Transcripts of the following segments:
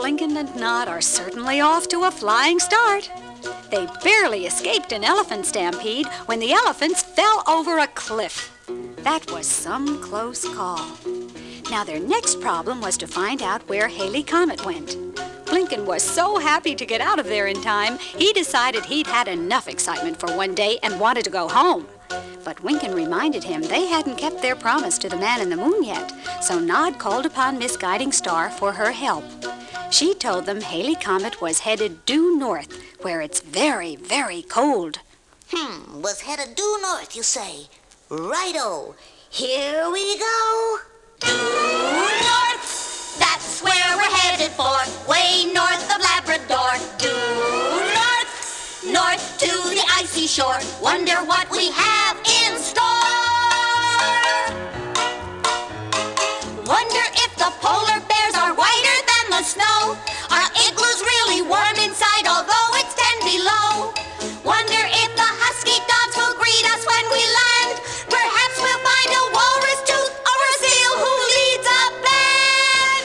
Blinkin and Nod are certainly off to a flying start. They barely escaped an elephant stampede when the elephants fell over a cliff. That was some close call. Now their next problem was to find out where Halley Comet went. Blinkin was so happy to get out of there in time, he decided he'd had enough excitement for one day and wanted to go home. But Wynken reminded him they hadn't kept their promise to the man in the moon yet, so Nod called upon Miss Guiding Star for her help. She told them Halley Comet was headed due north, where it's very, very cold. Was headed due north, you say? Righto. Here we go. Due north, that's where we're headed for, way north of Labrador. Due north, north to the icy shore, wonder what we have in store. Wonder if the polar bears are whiter than the snow. Are igloos really warm inside, although it's 10 below? Wonder if the husky dogs will greet us when we land. Perhaps we'll find a walrus tooth or a seal who leads a band.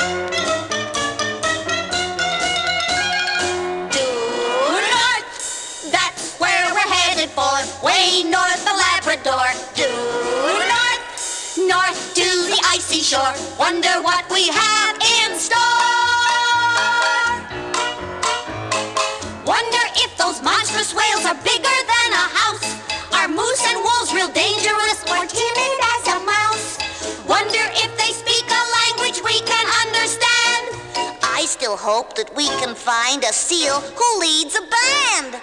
Due north, that's where we're headed for, way north of Labrador. Due north, north to the icy shore, wonder what we have in store. Wonder if those monstrous whales are bigger than a house. Are moose and wolves real dangerous or timid as a mouse? Wonder if they speak a language we can understand. I still hope that we can find a seal who leads a band.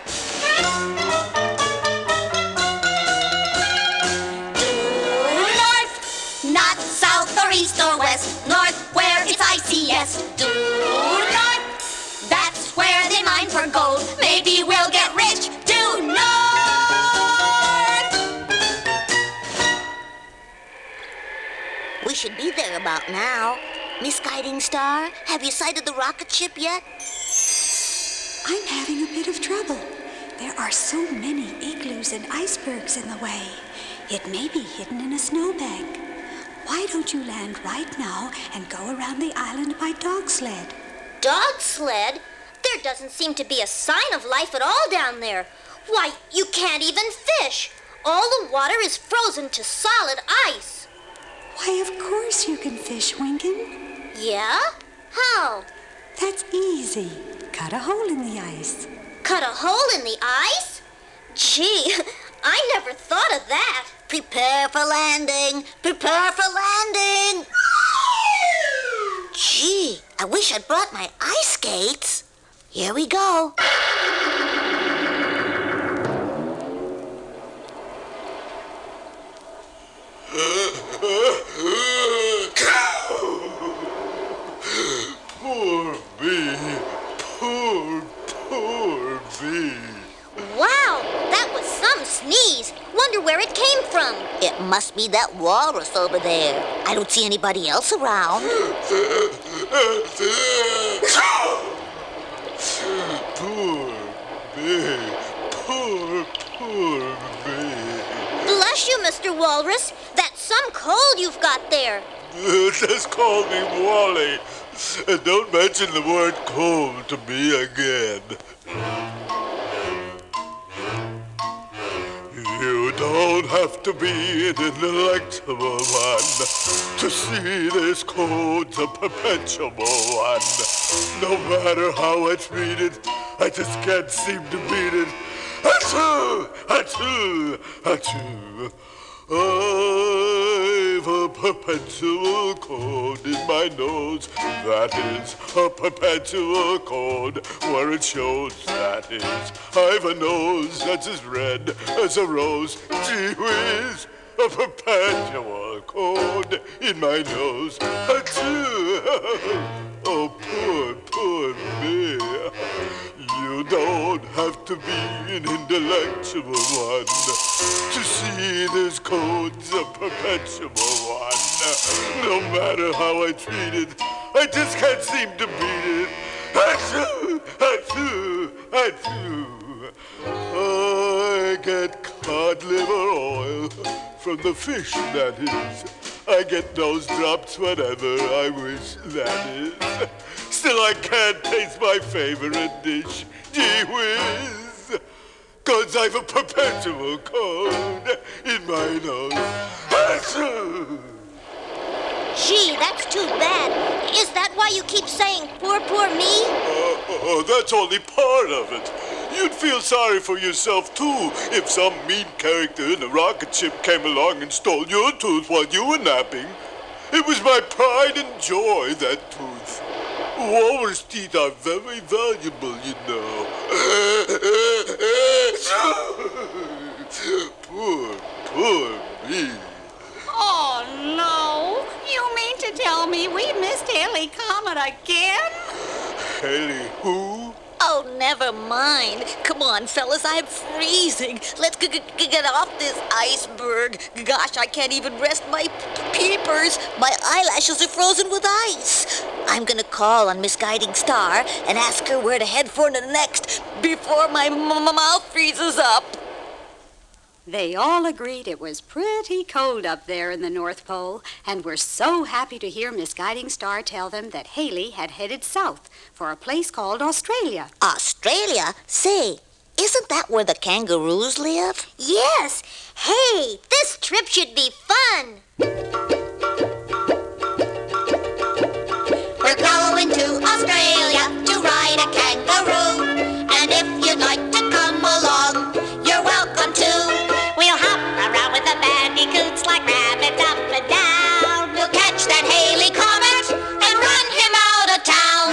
Due north, not south or east or west. North where it's icy, yes. Due north, that's where they mine for gold. Maybe we'll get rich. Due north. We should be there about now. Miss Guiding Star, have you sighted the rocket ship yet? I'm having a bit of trouble. There are so many igloos and icebergs in the way. It may be hidden in a snowbank. Why don't you land right now and go around the island by dog sled? Dog sled? There doesn't seem to be a sign of life at all down there. Why, you can't even fish. All the water is frozen to solid ice. Why, of course you can fish, Wynken. Yeah? How? That's easy. Cut a hole in the ice. Cut a hole in the ice? Gee, I never thought of that. Prepare for landing! Prepare for landing! Gee, I wish I'd brought my ice skates. Here we go. Poor bee. Poor bee. Wow, that was some sneeze. Wonder where it came from. It must be that walrus over there. I don't see anybody else around. Poor bee. Poor bee. Bless you, Mr. Walrus. That's some cold you've got there. Just call me Wally. And don't mention the word cold to me again. You don't have to be an intellectual one to see this code's a perpetual one. No matter how I treat it, I just can't seem to beat it. Achoo! Achoo! Achoo! I've a perpetual code in my nose. That is a perpetual code where it shows. That is, I've a nose that's as red as a rose. Gee whiz, a perpetual code in my nose. Achoo! Oh, poor me. You don't have to be an intellectual one to see this code's a perpetual one. No matter how I treat it, I just can't seem to beat it. Achoo! Achoo! Achoo! I get cod liver oil from the fish, that is. I get nose drops whenever I wish, that is. Still, I can't taste my favorite dish. Gee whiz. 'Cause I've a perpetual cold in my nose. Achoo! Gee, that's too bad. Is that why you keep saying, poor, poor me? That's only part of it. You'd feel sorry for yourself, too, if some mean character in a rocket ship came along and stole your tooth while you were napping. It was my pride and joy, that tooth. Walrus teeth are very valuable, you know. Poor me. Oh, no. You mean to tell me we missed Haley Comet again? Haley who? Oh, never mind. Come on, fellas, I'm freezing. Let's get off this iceberg. Gosh, I can't even rest my peepers. My eyelashes are frozen with ice. I'm gonna call on Miss Guiding Star and ask her where to head for next before my mouth freezes up. They all agreed it was pretty cold up there in the North Pole and were so happy to hear Miss Guiding Star tell them that Haley had headed south for a place called Australia. Australia? Say, isn't that where the kangaroos live? Yes. Hey, this trip should be fun. We're going to Australia to ride a kangaroo. And if you'd like to come along, you're welcome to. We'll hop around with the bandicoots like rabbits up and down. We'll catch that Haley Comet and run him out of town.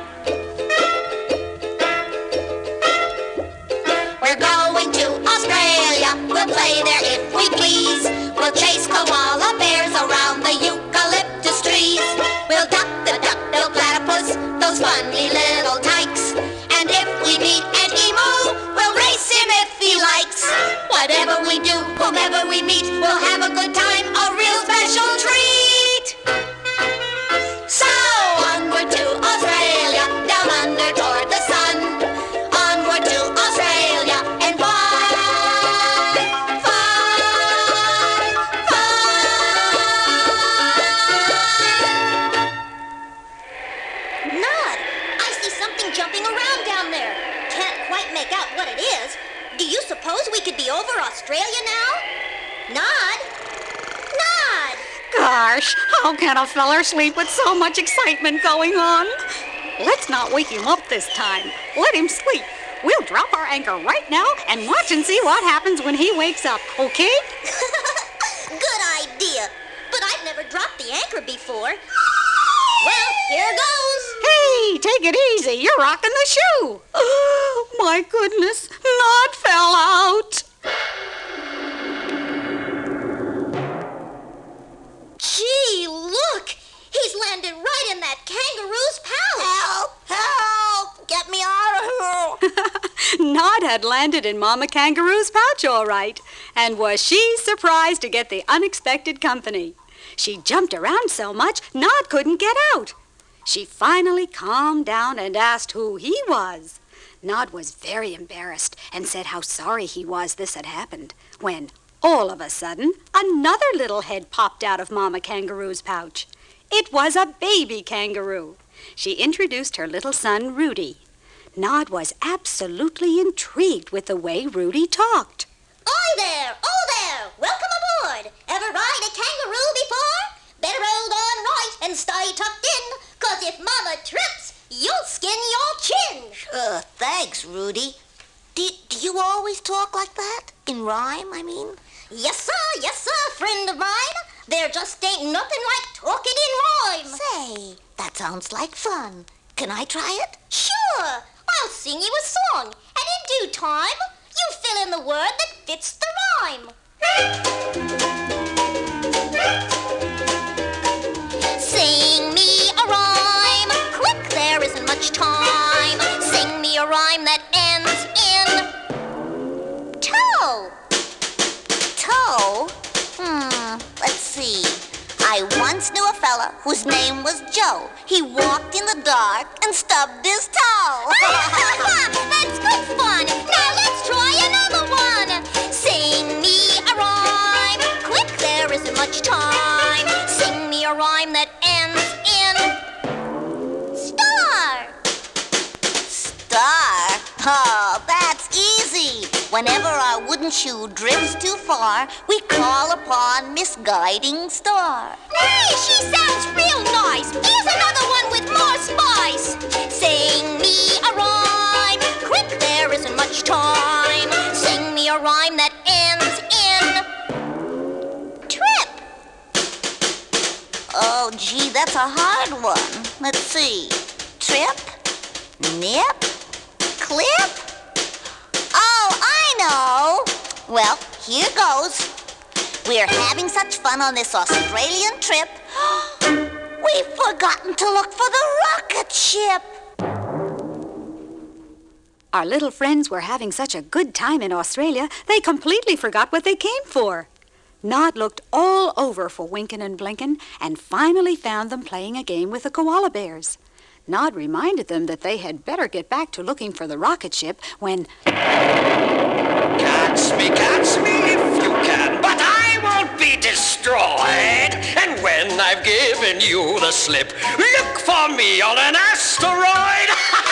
We're going to Australia. We'll play there if we please. We'll chase koala bears around the eucalyptus trees. We'll duck the duck-billed platypus, those funny little tykes. And if we meet an emu, we'll race him if he likes. Whatever we do, whomever we meet, we'll have a good time, a real special treat. So onward to Australia, down under toward the sun. Onward to Australia and fly, fly, fly. Nod, I see something jumping around down there. Can't quite make out what it is. Do you suppose we could be over Australia now? Nod? Nod! Gosh, how can a feller sleep with so much excitement going on? Let's not wake him up this time. Let him sleep. We'll drop our anchor right now and watch and see what happens when he wakes up, okay? Good idea. But I've never dropped the anchor before. Well, here goes. Hey, take it easy. You're rocking the shoe. Oh, my goodness. Nod fell out. Gee, look. He's landed right in that kangaroo's pouch. Help! Help! Get me out of here! Nod had landed in Mama Kangaroo's pouch all right. And was she surprised to get the unexpected company. She jumped around so much, Nod couldn't get out. She finally calmed down and asked who he was. Nod was very embarrassed and said how sorry he was this had happened, when, all of a sudden, another little head popped out of Mama Kangaroo's pouch. It was a baby kangaroo. She introduced her little son, Rudy. Nod was absolutely intrigued with the way Rudy talked. Oi there! Oh there! Welcome aboard! Ever ride a kangaroo before? Better hold on right and stay tucked in, 'cause if Mama trips, you'll skin your chin. Thanks, Rudy. Do you always talk like that? In rhyme, I mean? Yes, sir, friend of mine. There just ain't nothing like talking in rhyme. Say, that sounds like fun. Can I try it? Sure, I'll sing you a song, and in due time, you fill in the word that fits the rhyme. Sing me a rhyme. Quick, there isn't much time. Sing me a rhyme that ends in toe. Toe? Let's see. I once knew a fella whose name was Joe. He walked in the dark and stubbed his toe. That's good fun. Now let's try another one. Sing me a rhyme. Quick, there isn't much time. Sing me a rhyme that ends in star. Oh, that's easy. Whenever our wooden shoe drifts too far, we call upon Miss Guiding Star. Hey, she sounds real nice. Here's another one with more spice. Sing me a rhyme. Quick, there isn't much time. Sing me a rhyme that ends in trip. Oh, gee, that's a hard one. Let's see. Trip? Nip? Clip? Oh, I know. Well, here goes. We're having such fun on this Australian trip. We've forgotten to look for the rocket ship. Our little friends were having such a good time in Australia, they completely forgot what they came for. Nod looked all over for Wynken and Blynken and finally found them playing a game with the koala bears. Nod reminded them that they had better get back to looking for the rocket ship when... Catch me if you can, but I won't be destroyed. And when I've given you the slip, look for me on an asteroid.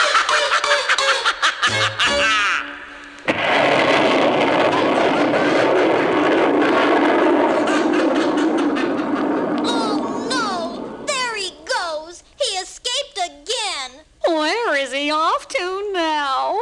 Where is he off to now?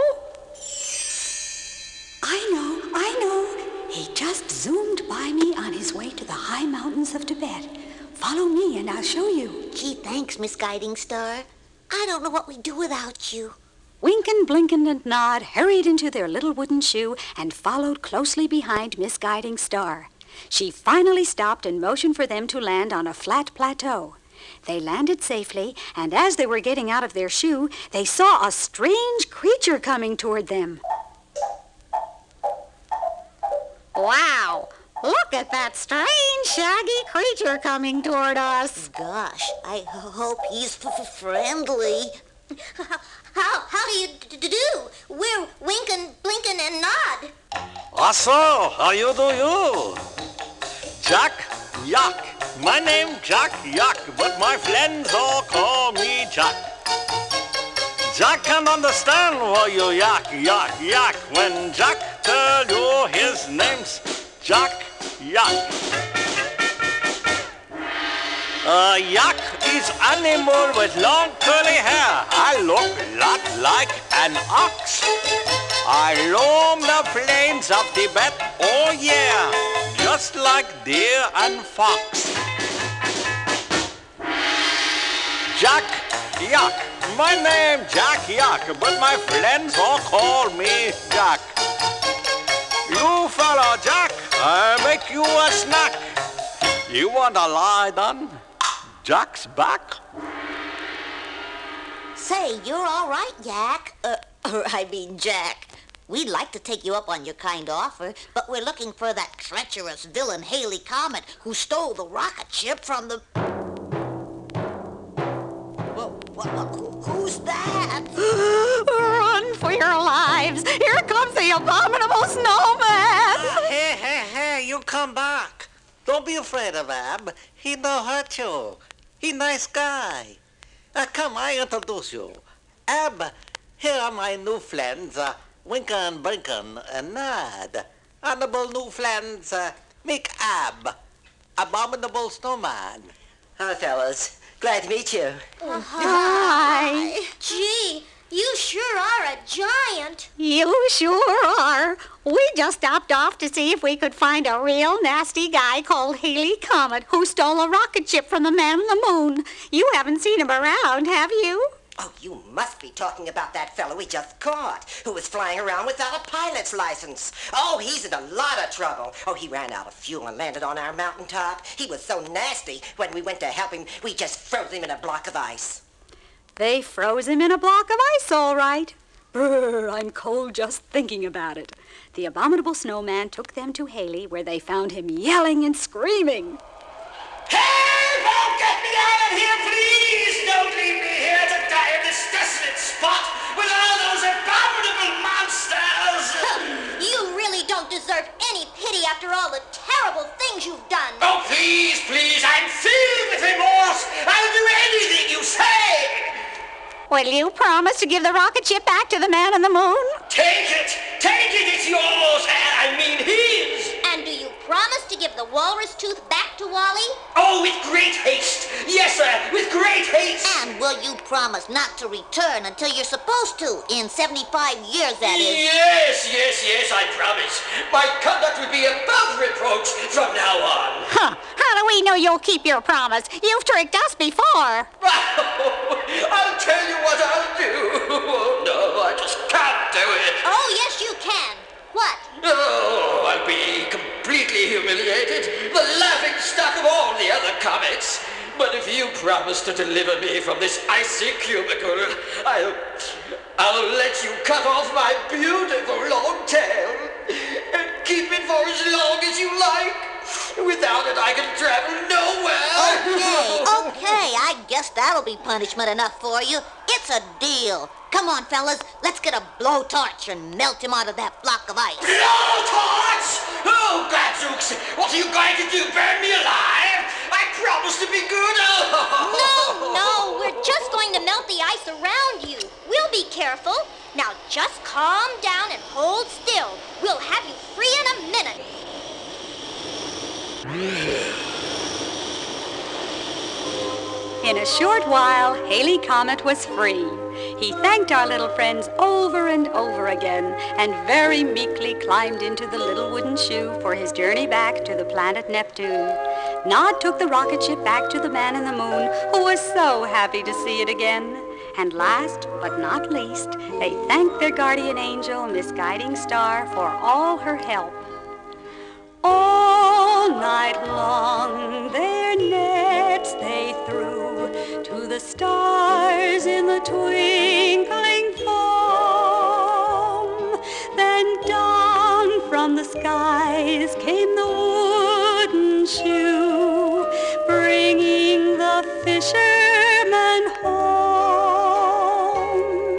I know. He just zoomed by me on his way to the high mountains of Tibet. Follow me and I'll show you. Gee, thanks, Miss Guiding Star. I don't know what we'd do without you. Wynken, Blynken, and Nod hurried into their little wooden shoe and followed closely behind Miss Guiding Star. She finally stopped and motioned for them to land on a flat plateau. They landed safely, and as they were getting out of their shoe, they saw a strange creature coming toward them. Wow! Look at that strange, shaggy creature coming toward us. Gosh, I hope he's friendly. How do you do? We're Wynken, Blynken, and Nod. Also, how you do you? Jack Yak. My name Jack Yak, but my friends all call me Jack. Jack can understand why you yak when Jack tell you his name's Jack Yak. A yak is animal with long curly hair. I look a lot like an ox. I roam the plains of Tibet, oh yeah, just like deer and fox. Jack Yak, my name Jack Yak, but my friends all call me Jack. You fellow Jack, I'll make you a snack. You want to lie down? Jack's back. Say, you're all right, Yak. Jack. We'd like to take you up on your kind offer, but we're looking for that treacherous villain Haley Comet who stole the rocket ship from the... Who's that? Run for your lives! Here comes the abominable snowman! Hey, you come back. Don't be afraid of Ab. He don't hurt you. He nice guy. Come, I introduce you. Ab, here are my new friends, Wynken, Blynken, and Nod. Honorable new friends, meet Ab, abominable snowman. Hi, fellas. Glad to meet you. Hi! Gee, you sure are a giant. You sure are. We just stopped off to see if we could find a real nasty guy called Haley Comet who stole a rocket ship from the man on the moon. You haven't seen him around, have you? Oh, you must be talking about that fellow we just caught, who was flying around without a pilot's license. Oh, he's in a lot of trouble. Oh, he ran out of fuel and landed on our mountaintop. He was so nasty, when we went to help him, we just froze him in a block of ice. They froze him in a block of ice, all right. Brr, I'm cold just thinking about it. The abominable snowman took them to Haley, where they found him yelling and screaming. Hey, don't get me out of here, please! Don't leave me here to die in this desolate spot with all those abominable monsters! You really don't deserve any pity after all the terrible things you've done. Oh, please, I'm filled with remorse! I'll do anything you say! Will you promise to give the rocket ship back to the man on the moon? Take it! Take it! It's yours! I mean his! And do you promise to give the walrus tooth back to Wally? Oh, with great haste! Yes, sir, with great haste! And will you promise not to return until you're supposed to? In 75 years, that is. Yes, I promise. My conduct will be above reproach from now on. Huh. How do we know you'll keep your promise? You've tricked us before. I'll tell you what I'll do. Oh, no, I just can't do it. Oh, yes, you can. What? Oh, I'll be completely humiliated, the laughing stock of all the other comets. But if you promise to deliver me from this icy cubicle, I'll let you cut off my beautiful long tail and keep it for as long as you like. Without it, I can travel nowhere. Okay, I guess that'll be punishment enough for you. It's a deal. Come on, fellas, let's get a blowtorch and melt him out of that block of ice. Blowtorch! Oh, Gadzooks, what are you going to do, burn me alive? I promise to be good. No, we're just going to melt the ice around you. We'll be careful. Now just calm down and hold still. We'll have you free in a minute. In a short while, Haley Comet was free. He thanked our little friends over and over again and very meekly climbed into the little wooden shoe for his journey back to the planet Neptune. Nod took the rocket ship back to the man in the moon, who was so happy to see it again. And last but not least, they thanked their guardian angel, Miss Guiding Star, for all her help. All night long their nets they threw to the stars in the twinkling foam. Then down from the skies came the wooden shoe, bringing the fishermen home.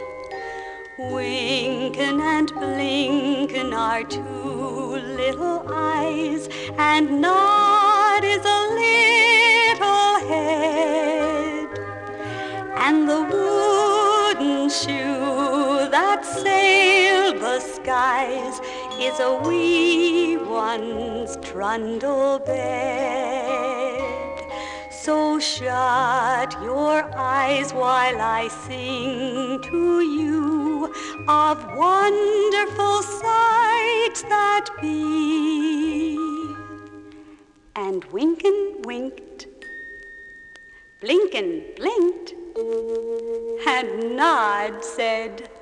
Winkin' and blinkin' are two little eyes, and Nod is a little head, and the wooden shoe that sailed the skies is a wee one's trundle bed. So shut your eyes while I sing to you of wonderful sights that be. And Winkin' winked, Blinkin' blinked, and Nod said,